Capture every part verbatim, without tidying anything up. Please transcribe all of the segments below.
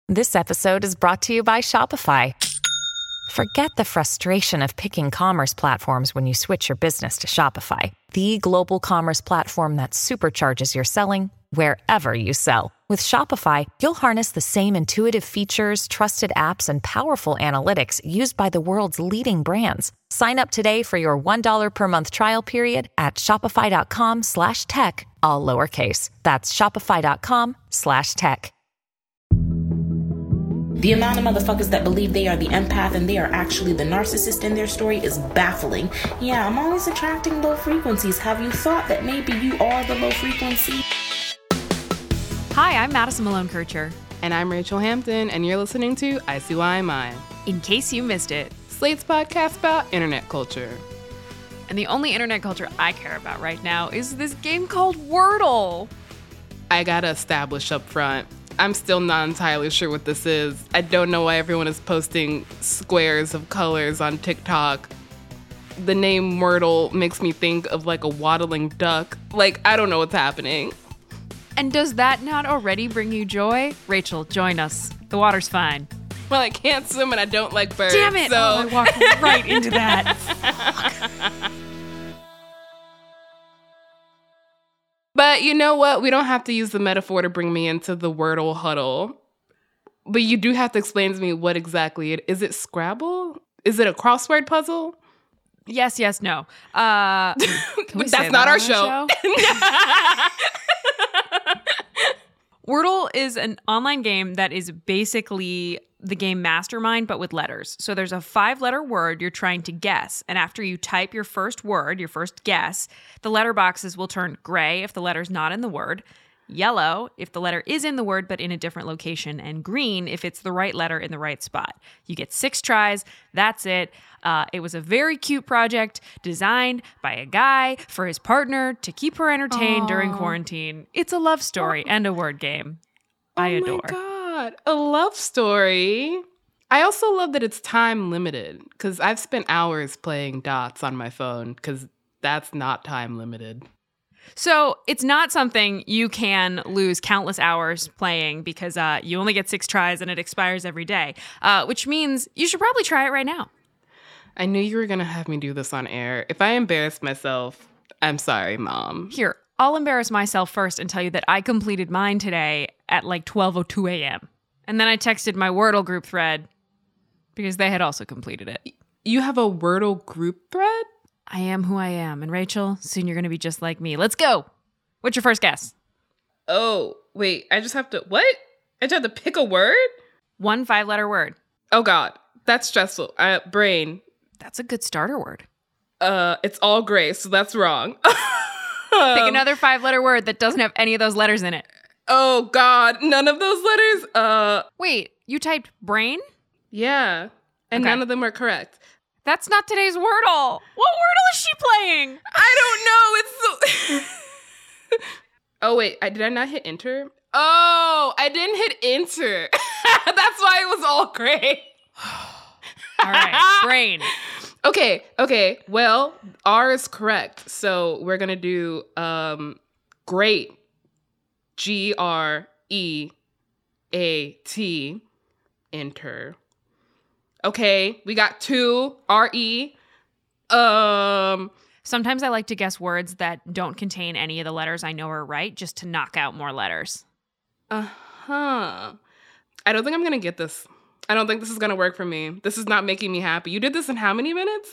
This episode is brought to you by Shopify. Forget the frustration of picking commerce platforms when you switch your business to Shopify, the global commerce platform that supercharges your selling wherever you sell. With Shopify, you'll harness the same intuitive features, trusted apps, and powerful analytics used by the world's leading brands. Sign up today for your one dollar per month trial period at shopify.com slash tech, all lowercase. That's shopify.com slash tech. The amount of motherfuckers that believe they are the empath and they are actually the narcissist in their story is baffling. Yeah, I'm always attracting low frequencies. Have you thought that maybe you are the low frequency? Hi, I'm Madison Malone-Kircher. And I'm Rachel Hampton, and you're listening to I C Y M I. In case you missed it, Slate's podcast about internet culture. And the only internet culture I care about right now is this game called Wordle. I gotta establish up front, I'm still not entirely sure what this is. I don't know why everyone is posting squares of colors on TikTok. The name Wordle makes me think of like a waddling duck. Like, I don't know what's happening. And does that not already bring you joy? Rachel, join us. The water's fine. Well, I can't swim and I don't like birds. Damn it! So. Oh, I walked right into that. But you know what? We don't have to use the metaphor to bring me into the Wordle huddle. But you do have to explain to me what exactly it is. Is it Scrabble? Is it a crossword puzzle? Yes, yes, no. Uh, can we That's say not that our on show. Wordle is an online game that is basically the game Mastermind, but with letters. So there's a five-letter word you're trying to guess, and after you type your first word, your first guess, the letter boxes will turn gray if the letter's not in the word, yellow if the letter is in the word but in a different location, and green if it's the right letter in the right spot. You get six tries. That's it. Uh, it was a very cute project designed by a guy for his partner to keep her entertained Aww. During quarantine. It's a love story and a word game. I adore. Oh my God, a love story. I also love that it's time limited because I've spent hours playing dots on my phone because that's not time limited. So it's not something you can lose countless hours playing because uh, you only get six tries and it expires every day, uh, which means you should probably try it right now. I knew you were going to have me do this on air. If I embarrassed myself, I'm sorry, Mom. Here, I'll embarrass myself first and tell you that I completed mine today at like twelve oh two a.m. And then I texted my Wordle group thread because they had also completed it. You have a Wordle group thread? I am who I am. And Rachel, soon you're going to be just like me. Let's go. What's your first guess? Oh, wait. I just have to... What? I just have to pick a word? One five-letter word. Oh, God. That's stressful. Uh, brain. That's a good starter word. Uh, it's all gray, so that's wrong. Pick another five-letter word that doesn't have any of those letters in it. Oh, God. None of those letters? Uh, Wait, you typed brain? Yeah. And Okay. none of them are correct. That's not today's Wordle. What Wordle is she playing? I don't know. It's so... Oh, wait. I, did I not hit enter? Oh, I didn't hit enter. That's why it was all gray. All right, brain. Okay, okay. Well, R is correct. So we're going to do um, great. G R E A T. Enter. Okay, we got two. R E. Um... Sometimes I like to guess words that don't contain any of the letters I know are right, just to knock out more letters. Uh-huh. I don't think I'm going to get this. I don't think this is going to work for me. This is not making me happy. You did this in how many minutes?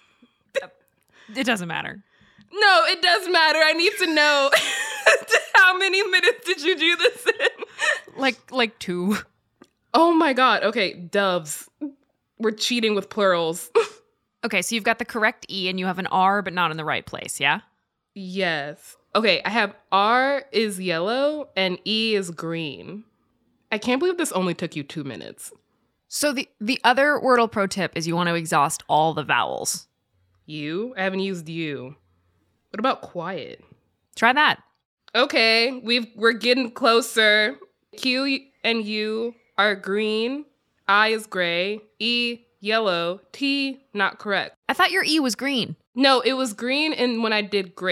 It doesn't matter. No, it does matter. I need to know. How many minutes did you do this in? Like, like two. Oh my God. Okay, doves. We're cheating with plurals. Okay, so you've got the correct E and you have an R, but not in the right place, yeah? Yes. Okay, I have R is yellow and E is green. I can't believe this only took you two minutes. So the, the other Wordle pro tip is you want to exhaust all the vowels. You? I haven't used you. What about quiet? Try that. Okay, we've, we're getting closer. Q and U are green. I is gray. E, yellow. T, not correct. I thought your E was green. No, it was green and when I did great.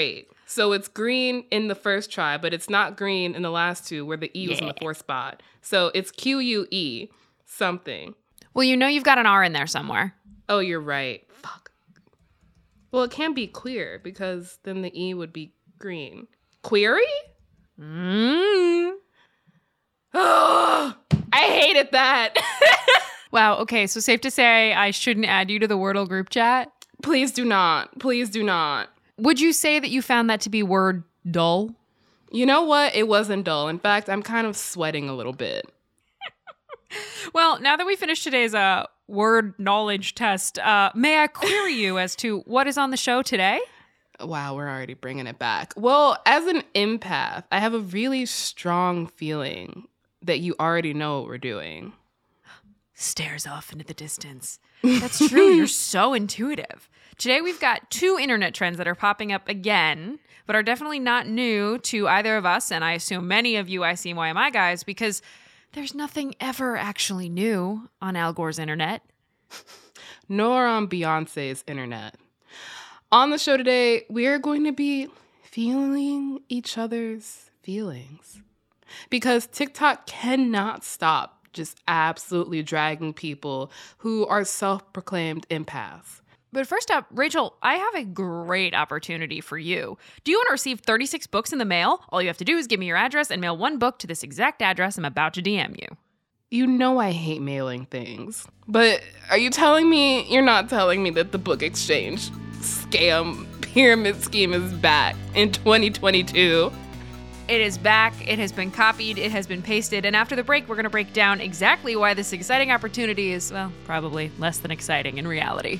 So it's green in the first try, but it's not green in the last two where the E was Yeah. in the fourth spot. So it's Q U E something. Well, you know you've got an R in there somewhere. Oh, you're right. Fuck. Well, it can't be queer because then the E would be green. Query? Mm. Oh, I hated that. Wow, okay, so safe to say I shouldn't add you to the Wordle group chat? Please do not. Please do not. Would you say that you found that to be word dull? You know what? It wasn't dull. In fact, I'm kind of sweating a little bit. Well, now that we finished today's uh, word knowledge test, uh, may I query you as to what is on the show today? Wow, we're already bringing it back. Well, as an empath, I have a really strong feeling that you already know what we're doing. Stares off into the distance. That's true. You're so intuitive. Today we've got two internet trends that are popping up again, but are definitely not new to either of us, and I assume many of you I C Y M I guys, because there's nothing ever actually new on Al Gore's internet. Nor on Beyonce's internet. On the show today, we are going to be feeling each other's feelings. Because TikTok cannot stop just absolutely dragging people who are self-proclaimed empaths. But first up, Rachel, I have a great opportunity for you. Do you want to receive thirty-six books in the mail? All you have to do is give me your address and mail one book to this exact address I'm about to D M you. You know I hate mailing things. But are you telling me you're not telling me that the book exchange scam pyramid scheme is back in twenty twenty-two? It is back, it has been copied, it has been pasted, and after the break, we're going to break down exactly why this exciting opportunity is, well, probably less than exciting in reality.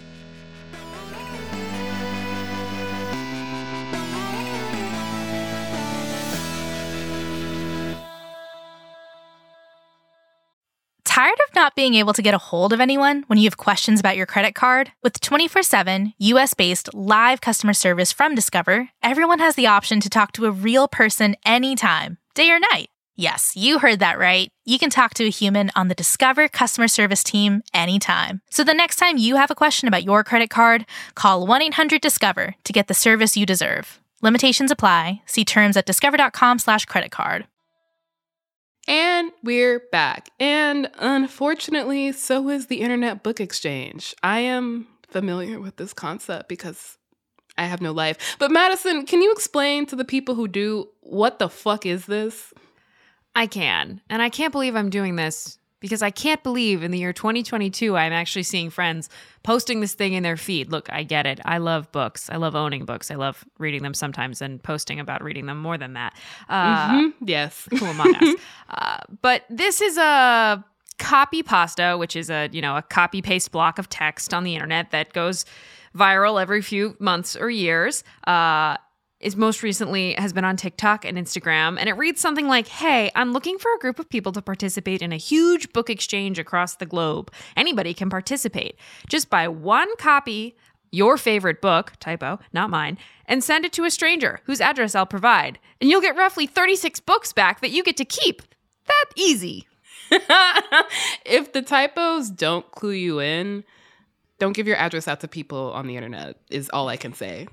Tired of not being able to get a hold of anyone when you have questions about your credit card? With twenty-four seven, U S-based live customer service from Discover, everyone has the option to talk to a real person anytime, day or night. Yes, you heard that right. You can talk to a human on the Discover customer service team anytime. So the next time you have a question about your credit card, call one eight hundred discover to get the service you deserve. Limitations apply. See terms at discover.com slash credit card. And we're back. And unfortunately, so is the Internet Book Exchange. I am familiar with this concept because I have no life. But Madison, can you explain to the people who do, what the fuck is this? I can. And I can't believe I'm doing this because I can't believe in the year twenty twenty-two I'm actually seeing friends posting this thing in their feed. Look, I get it. I love books. I love owning books. I love reading them sometimes and posting about reading them more than that. Uh, mm-hmm. Yes. Who among us? Uh, but this is a copy pasta, which is a, you know, a copy paste block of text on the internet that goes viral every few months or years. Uh, is most recently has been on TikTok and Instagram, and it reads something like, hey, I'm looking for a group of people to participate in a huge book exchange across the globe. Anybody can participate. Just buy one copy, your favorite book, typo, not mine, and send it to a stranger whose address I'll provide. And you'll get roughly thirty-six books back that you get to keep. That easy. If the typos don't clue you in, don't give your address out to people on the internet, is all I can say.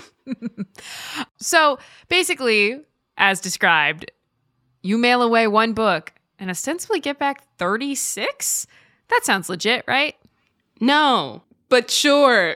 So basically, as described, you mail away one book and ostensibly get back thirty-six? That sounds legit, right? No, but sure.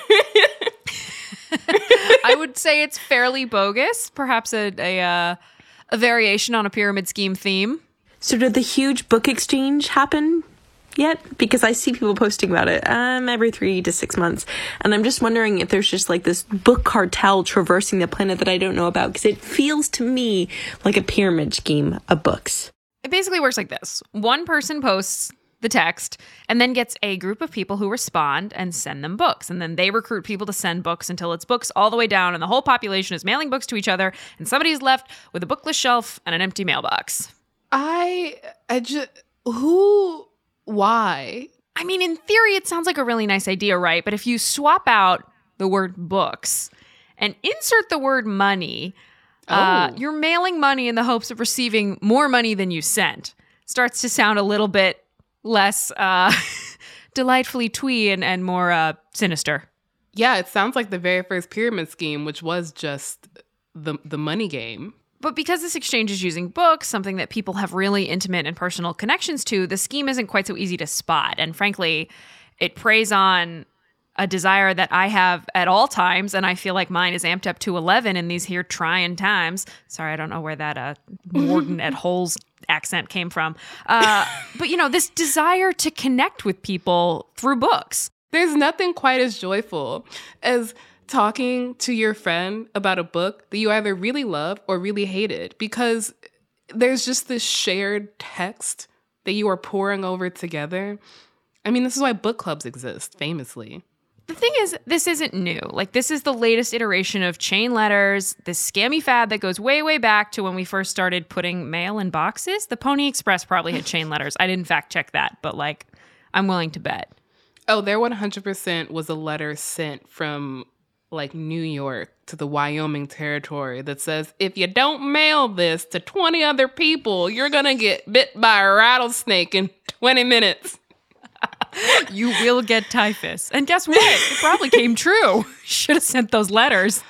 I would say it's fairly bogus, perhaps a a, uh, a variation on a pyramid scheme theme. So did the huge book exchange happen yet? Because I see people posting about it um, every three to six months. And I'm just wondering if there's just like this book cartel traversing the planet that I don't know about. Because it feels to me like a pyramid scheme of books. It basically works like this. One person posts the text and then gets a group of people who respond and send them books. And then they recruit people to send books until it's books all the way down and the whole population is mailing books to each other and somebody's left with a bookless shelf and an empty mailbox. I, I just, who, why? I mean, in theory, it sounds like a really nice idea, right? But if you swap out the word books and insert the word money, oh. uh, you're mailing money in the hopes of receiving more money than you sent. Starts to sound a little bit less uh, delightfully twee and, and more uh, sinister. Yeah, it sounds like the very first pyramid scheme, which was just the the money game. But because this exchange is using books, something that people have really intimate and personal connections to, the scheme isn't quite so easy to spot. And frankly, it preys on a desire that I have at all times, and I feel like mine is amped up to eleven in these here trying times. Sorry, I don't know where that uh, Morton at Holes accent came from. Uh, but, you know, this desire to connect with people through books. There's nothing quite as joyful as talking to your friend about a book that you either really love or really hated, because there's just this shared text that you are poring over together. I mean, this is why book clubs exist, famously. The thing is, this isn't new. Like, this is the latest iteration of chain letters, this scammy fad that goes way, way back to when we first started putting mail in boxes. The Pony Express probably had chain letters. I didn't fact check that, but, like, I'm willing to bet. Oh, there one hundred percent was a letter sent from, like, New York to the Wyoming Territory that says, if you don't mail this to twenty other people, you're going to get bit by a rattlesnake in twenty minutes. You will get typhus. And guess what? It probably came true. Should have sent those letters.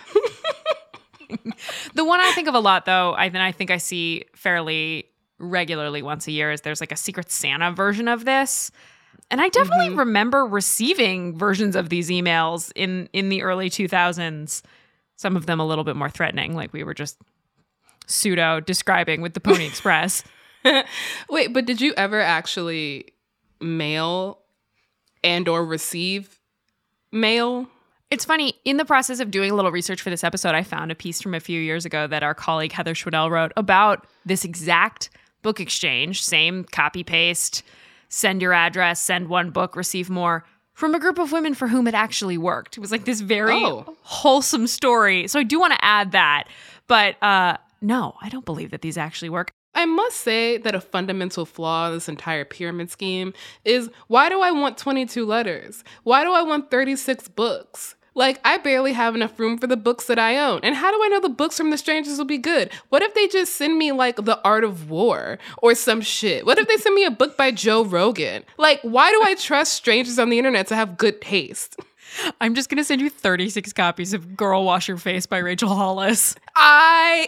The one I think of a lot, though, I, and I think I see fairly regularly once a year, is there's like a Secret Santa version of this. And I definitely mm-hmm. remember receiving versions of these emails in, in the early two thousands. Some of them a little bit more threatening, like we were just pseudo describing with the Pony Express. Wait, but did you ever actually mail and or receive mail? It's funny, in the process of doing a little research for this episode, I found a piece from a few years ago that our colleague Heather Schwedel wrote about this exact book exchange, same copy paste, send your address, send one book, receive more, from a group of women for whom it actually worked. It was like this very oh. wholesome story. So I do want to add that. But uh, no, I don't believe that these actually work. I must say that a fundamental flaw in this entire pyramid scheme is, why do I want twenty-two letters? Why do I want thirty-six books? Like, I barely have enough room for the books that I own. And how do I know the books from the strangers will be good? What if they just send me, like, The Art of War or some shit? What if they send me a book by Joe Rogan? Like, why do I trust strangers on the internet to have good taste? I'm just going to send you thirty-six copies of Girl Wash Your Face by Rachel Hollis. I...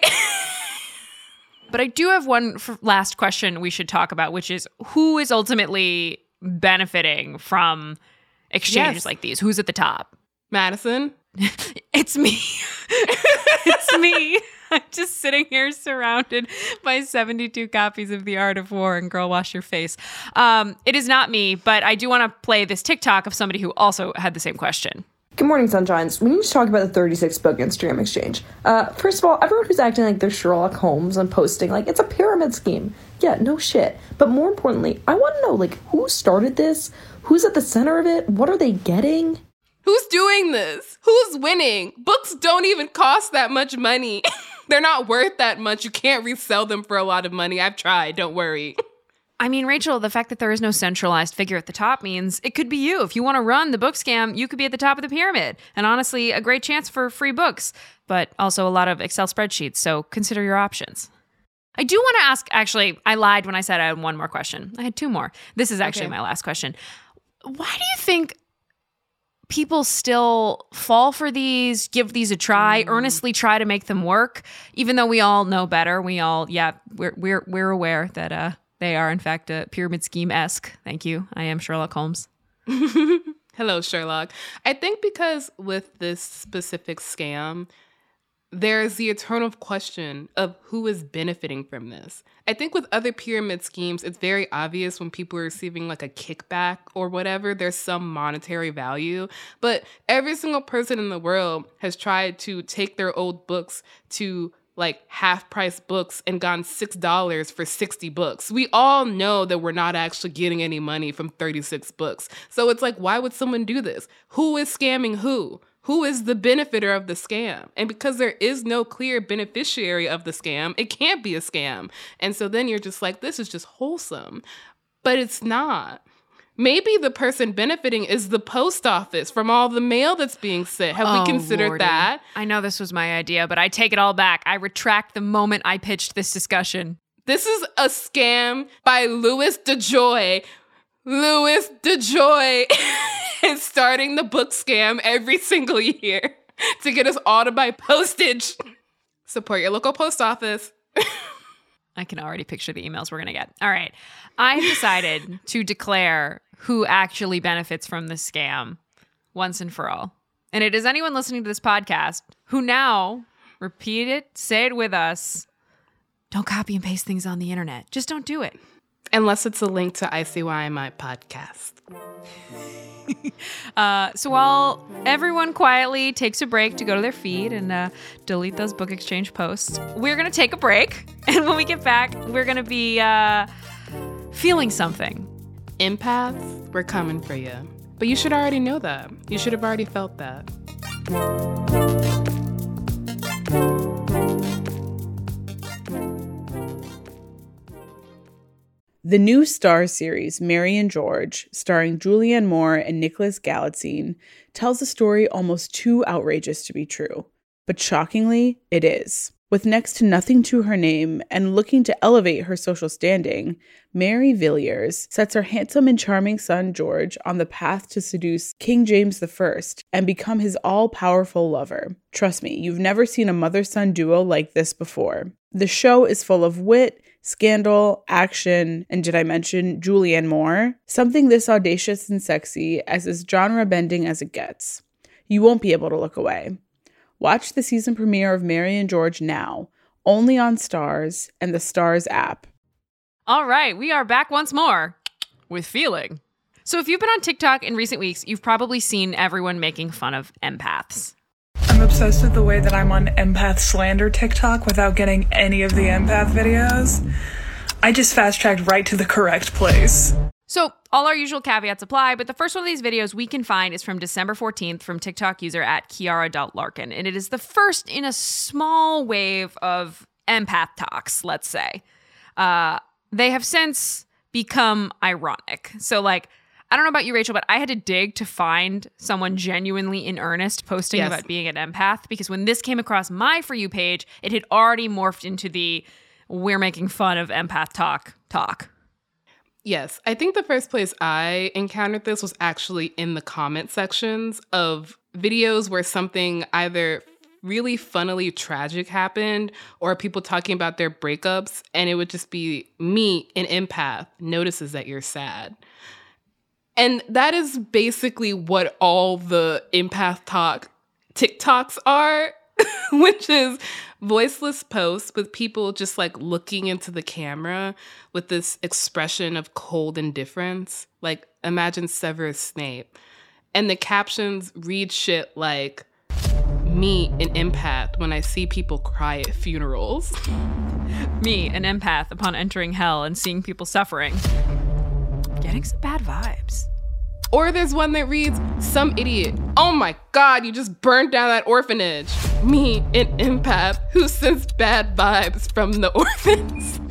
But I do have one f- last question we should talk about, which is, who is ultimately benefiting from exchanges yes. like these? Who's at the top? Madison? It's me. It's me. I'm just sitting here surrounded by seventy-two copies of The Art of War and Girl Wash Your Face. Um, it is not me, but I do want to play this TikTok of somebody who also had the same question. Good morning, Sunshines. We need to talk about the thirty-six book Instagram exchange. Uh, first of all, everyone who's acting like they're Sherlock Holmes and posting like it's a pyramid scheme. Yeah, no shit. But more importantly, I want to know, like, who started this? Who's at the center of it? What are they getting? Who's doing this? Who's winning? Books don't even cost that much money. They're not worth that much. You can't resell them for a lot of money. I've tried. Don't worry. I mean, Rachel, the fact that there is no centralized figure at the top means it could be you. If you want to run the book scam, you could be at the top of the pyramid. And honestly, a great chance for free books, but also a lot of Excel spreadsheets. So consider your options. I do want to ask, actually, I lied when I said I had one more question. I had two more. This is actually okay. my last question. Why do you think people still fall for these, give these a try, mm. earnestly try to make them work, even though we all know better? We all, yeah, we're we're we're aware that uh, they are in fact a pyramid scheme-esque. Thank you. I am Sherlock Holmes. Hello, Sherlock. I think because with this specific scam, there's the eternal question of who is benefiting from this. I think with other pyramid schemes, it's very obvious when people are receiving like a kickback or whatever, there's some monetary value. But every single person in the world has tried to take their old books to like half price books and gotten six dollars for sixty books. We all know that we're not actually getting any money from thirty-six books. So it's like, why would someone do this? Who is scamming who? Who is the benefiter of the scam? And because there is no clear beneficiary of the scam, it can't be a scam. And so then you're just like, this is just wholesome. But it's not. Maybe the person benefiting is the post office from all the mail that's being sent. Have oh, we considered Lordy. that? I know this was my idea, but I take it all back. I retract the moment I pitched this discussion. This is a scam by Louis DeJoy. Louis DeJoy is starting the book scam every single year to get us all to buy postage. Support your local post office. I can already picture the emails we're going to get. All right. I've decided to declare who actually benefits from this scam once and for all. And it is anyone listening to this podcast who now, repeat it, say it with us, don't copy and paste things on the internet. Just don't do it. Unless it's a link to I C Y, my podcast. uh, so while everyone quietly takes a break to go to their feed and uh, delete those Book Exchange posts, we're going to take a break. And when we get back, we're going to be uh, feeling something. Empaths, we're coming for you. But you should already know that. You should have already felt that. The new Starz series, Mary and George, starring Julianne Moore and Nicholas Galitzine, tells a story almost too outrageous to be true. But shockingly, it is. With next to nothing to her name and looking to elevate her social standing, Mary Villiers sets her handsome and charming son George on the path to seduce King James the First and become his all-powerful lover. Trust me, you've never seen a mother-son duo like this before. The show is full of wit, scandal, action, and did I mention Julianne Moore? Something this audacious and sexy as is genre-bending as it gets. You won't be able to look away. Watch the season premiere of Mary and George now, only on Starz and the Starz app. All right, we are back once more with Feeling. So if you've been on TikTok in recent weeks, you've probably seen everyone making fun of empaths. I'm obsessed with the way that I'm on empath slander TikTok without getting any of the empath videos. I just fast-tracked right to the correct place. So all our usual caveats apply, but the first one of these videos we can find is from December fourteenth from TikTok user at Kiara.Larkin, and it is the first in a small wave of empath talks, let's say. Uh, they have since become ironic. So, like, I don't know about you, Rachel, but I had to dig to find someone genuinely in earnest posting yes. about being an empath, because when this came across my For You page, it had already morphed into the we're making fun of empath talk talk. Yes, I think the first place I encountered this was actually in the comment sections of videos where something either really funnily tragic happened or people talking about their breakups, and it would just be me, an empath, notices that you're sad. And that is basically what all the empath talk TikToks are, which is voiceless posts with people just like looking into the camera with this expression of cold indifference. Like, imagine Severus Snape. And the captions read shit like, me, an empath, when I see people cry at funerals. Me, an empath, upon entering hell and seeing people suffering. Getting some bad vibes. Or there's one that reads, some idiot, oh my God, you just burned down that orphanage. Me, an empath who sensed bad vibes from the orphans.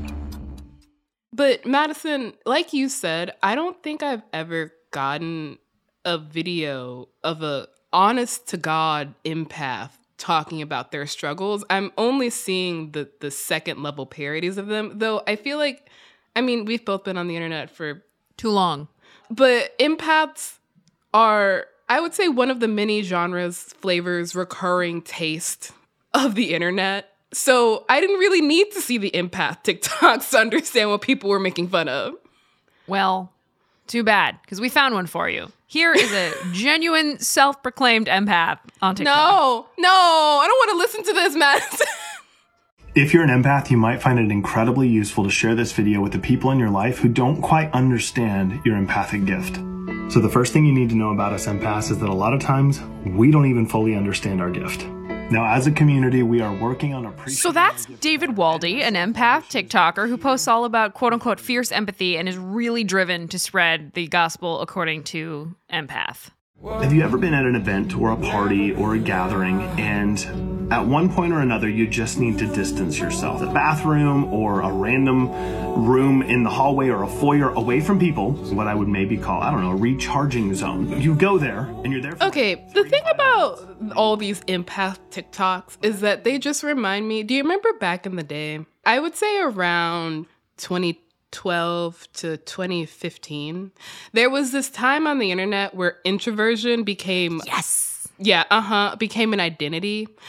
But Madison, like you said, I don't think I've ever gotten a video of a honest to God empath talking about their struggles. I'm only seeing the, the second level parodies of them, though I feel like, I mean, we've both been on the internet for too long. But empaths are, I would say, one of the many genres, flavors, recurring taste of the internet. So I didn't really need to see the empath TikToks to understand what people were making fun of. Well, too bad, because we found one for you. Here is a genuine self-proclaimed empath on TikTok. No, no, I don't want to listen to this, Madison. If you're an empath, you might find it incredibly useful to share this video with the people in your life who don't quite understand your empathic gift. So the first thing you need to know about us empaths is that a lot of times we don't even fully understand our gift. Now, as a community, we are working on appreciating. So that's David Waldy, an empath TikToker who posts all about quote-unquote fierce empathy and is really driven to spread the gospel according to empath. Have you ever been at an event or a party or a gathering and at one point or another you just need to distance yourself? A bathroom or a random room in the hallway or a foyer away from people, what I would maybe call, I don't know, a recharging zone. You go there and you're there for Okay, like the thing about all these empath TikToks is that they just remind me, do you remember back in the day? I would say around twenty twelve to twenty fifteen, there was this time on the internet where introversion became yes yeah uh-huh became an identity.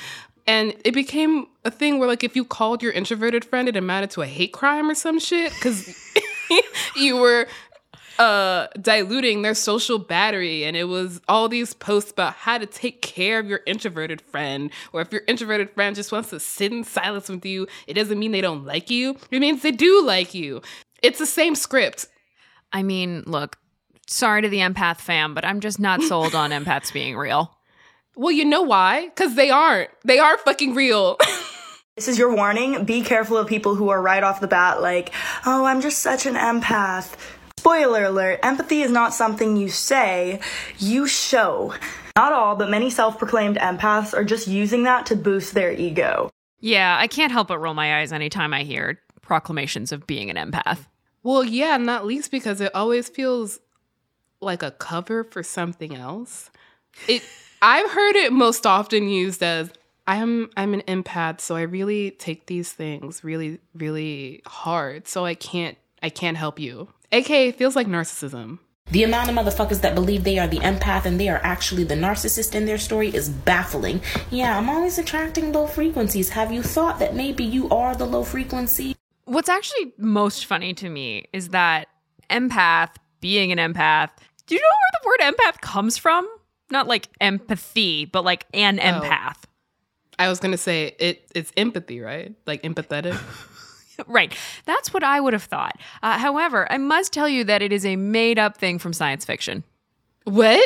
And it became a thing where, like, if you called your introverted friend, it amounted to a hate crime or some shit because you were uh, diluting their social battery. And it was all these posts about how to take care of your introverted friend. Or if your introverted friend just wants to sit in silence with you, it doesn't mean they don't like you. It means they do like you. It's the same script. I mean, look, sorry to the empath fam, but I'm just not sold on empaths being real. Well, you know why? Because they aren't. They are fucking real. This is your warning. Be careful of people who are right off the bat like, oh, I'm just such an empath. Spoiler alert, empathy is not something you say, you show. Not all, but many self-proclaimed empaths are just using that to boost their ego. Yeah, I can't help but roll my eyes anytime I hear proclamations of being an empath. Well, yeah, not least because it always feels like a cover for something else. It... I've heard it most often used as, I'm I'm an empath, so I really take these things really, really hard, so I can't I can't help you. A K A it feels like narcissism. The amount of motherfuckers that believe they are the empath and they are actually the narcissist in their story is baffling. Yeah, I'm always attracting low frequencies. Have you thought that maybe you are the low frequency? What's actually most funny to me is that empath, being an empath, do you know where the word empath comes from? Not like empathy, but like an empath. Oh. I was going to say it. it's empathy, right? Like empathetic. Right. That's what I would have thought. Uh, however, I must tell you that it is a made up thing from science fiction. What?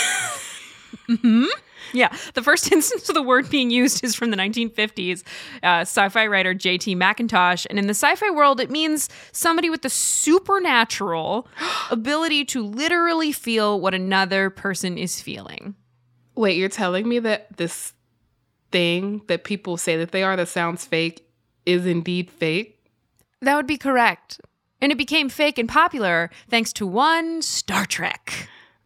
Mm-hmm. Yeah. The first instance of the word being used is from the nineteen fifties. Uh, sci-fi writer J T McIntosh. And in the sci-fi world, it means somebody with the supernatural ability to literally feel what another person is feeling. Wait, you're telling me that this thing that people say that they are that sounds fake is indeed fake? That would be correct. And it became fake and popular thanks to one Star Trek.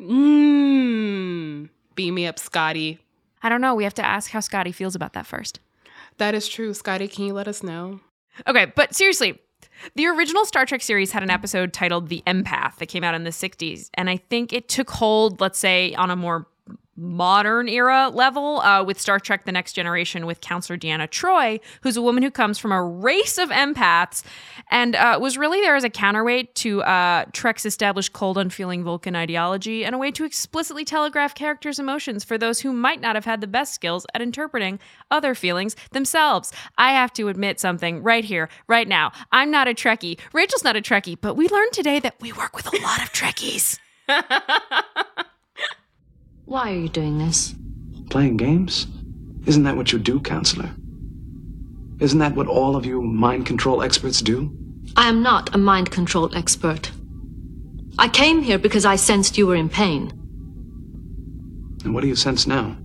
Mmm. Beam me up, Scotty. I don't know. We have to ask how Scotty feels about that first. That is true. Scotty, can you let us know? Okay, but seriously, the original Star Trek series had an episode titled The Empath that came out in the sixties. And I think it took hold, let's say, on a more modern era level uh, with Star Trek The Next Generation with Counselor Deanna Troi, who's a woman who comes from a race of empaths and uh, was really there as a counterweight to uh, Trek's established cold, unfeeling Vulcan ideology and a way to explicitly telegraph characters' emotions for those who might not have had the best skills at interpreting other feelings themselves. I have to admit something right here, right now. I'm not a Trekkie. Rachel's not a Trekkie, but we learned today that we work with a lot of Trekkies. Why are you doing this? Playing games? Isn't that what you do, counselor? Isn't that what all of you mind control experts do? I am not a mind control expert. I came here because I sensed you were in pain. And what do you sense now?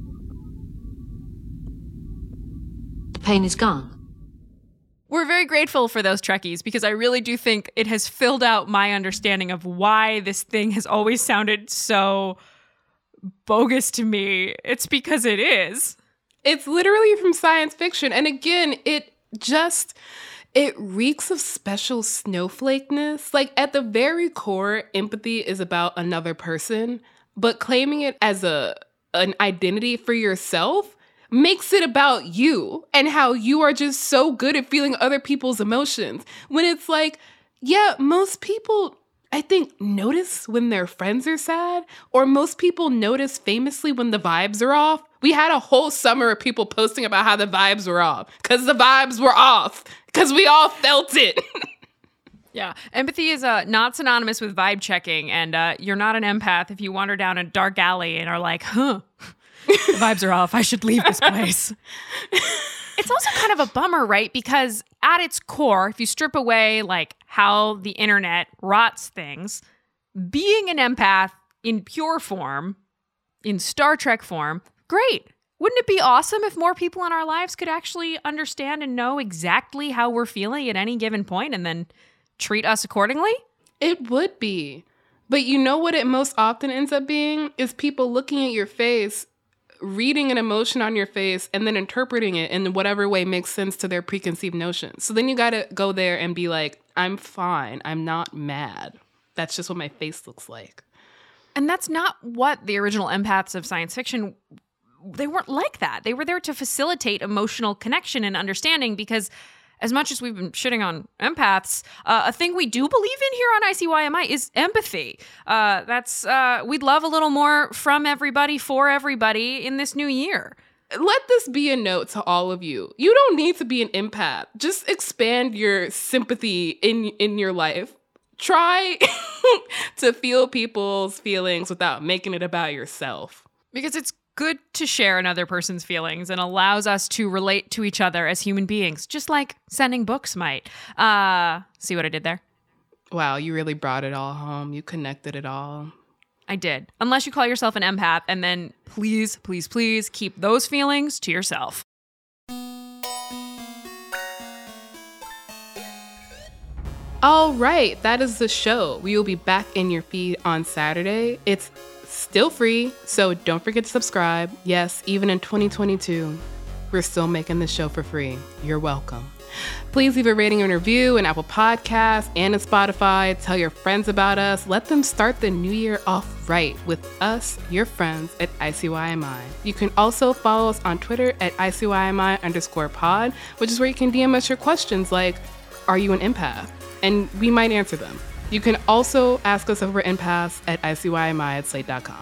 The pain is gone. We're very grateful for those Trekkies because I really do think it has filled out my understanding of why this thing has always sounded so bogus to me. It's because it is. It's literally from science fiction. And again, it just, it reeks of special snowflakeness. Like at the very core, empathy is about another person, but claiming it as a an identity for yourself makes it about you and how you are just so good at feeling other people's emotions. When it's like, yeah, most people, I think, notice when their friends are sad, or most people notice famously when the vibes are off. We had a whole summer of people posting about how the vibes were off, because the vibes were off, because we all felt it. Yeah, empathy is uh, not synonymous with vibe checking, and uh, you're not an empath if you wander down a dark alley and are like, huh, the vibes are off, I should leave this place. It's also kind of a bummer, right? Because at its core, if you strip away like how the internet rots things, being an empath in pure form, in Star Trek form, great. Wouldn't it be awesome if more people in our lives could actually understand and know exactly how we're feeling at any given point and then treat us accordingly? It would be. But you know what it most often ends up being? Is people looking at your face, reading an emotion on your face, and then interpreting it in whatever way makes sense to their preconceived notions. So then you got to go there and be like, I'm fine. I'm not mad. That's just what my face looks like. And that's not what the original empaths of science fiction they weren't like that. They were there to facilitate emotional connection and understanding, because as much as we've been shitting on empaths, uh, a thing we do believe in here on I C Y M I is empathy. Uh, that's uh, we'd love a little more from everybody for everybody in this new year. Let this be a note to all of you. You don't need to be an empath. Just expand your sympathy in in your life. Try to feel people's feelings without making it about yourself. Because it's good to share another person's feelings and allows us to relate to each other as human beings, just like sending books might. Uh, see what I did there? Wow, you really brought it all home. You connected it all. I did. Unless you call yourself an empath, and then please, please, please keep those feelings to yourself. All right, that is the show. We will be back in your feed on Saturday. It's still free, so don't forget to subscribe. Yes, even in twenty twenty-two, we're still making this show for free. You're welcome. Please leave a rating and review in Apple Podcasts and in Spotify. Tell your friends about us. Let them start the new year off right with us, your friends at I C Y M I. You can also follow us on Twitter at I C Y M I underscore pod, which is where you can D M us your questions like, are you an empath? And we might answer them. You can also ask us over empaths at I C Y M I at slate dot com.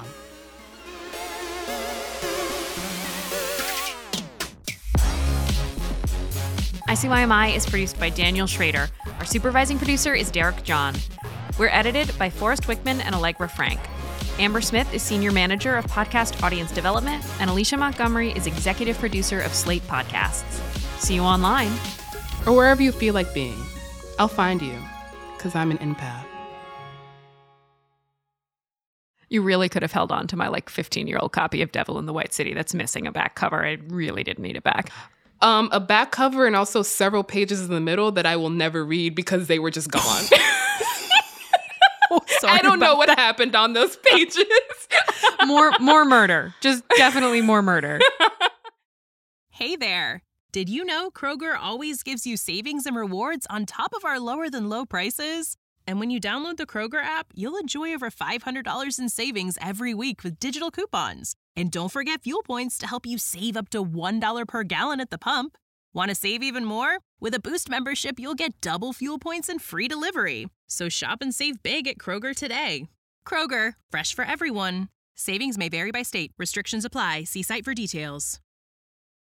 I C Y M I is produced by Daniel Schrader. Our supervising producer is Derek John. We're edited by Forrest Wickman and Allegra Frank. Amber Smith is senior manager of podcast audience development, and Alicia Montgomery is executive producer of Slate Podcasts. See you online. Or wherever you feel like being. I'll find you, because I'm an empath. You really could have held on to my like fifteen-year-old copy of Devil in the White City that's missing a back cover. I really didn't need it back. Um, a back cover and also several pages in the middle that I will never read because they were just gone. oh, I don't know what that. happened on those pages. more, more murder. Just definitely more murder. Hey there. Did you know Kroger always gives you savings and rewards on top of our lower than low prices? And when you download the Kroger app, you'll enjoy over five hundred dollars in savings every week with digital coupons. And don't forget fuel points to help you save up to one dollar per gallon at the pump. Want to save even more? With a Boost membership, you'll get double fuel points and free delivery. So shop and save big at Kroger today. Kroger, fresh for everyone. Savings may vary by state. Restrictions apply. See site for details.